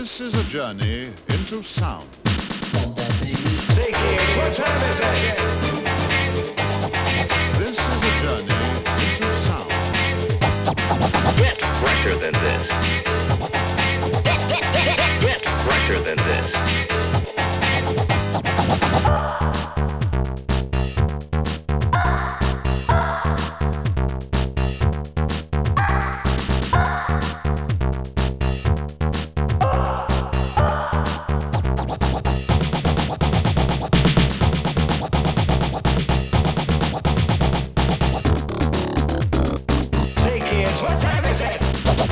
This is a journey into sound. Say kids, what time is it? This is a journey into sound. Get fresher than this. Get fresher than this. Say kids, what time is it?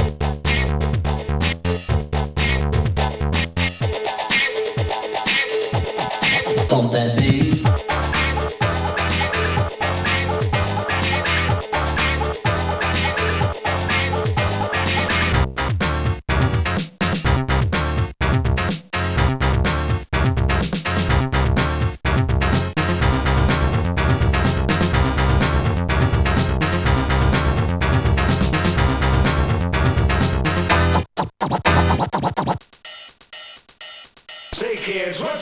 Bump that beat. Say kids, what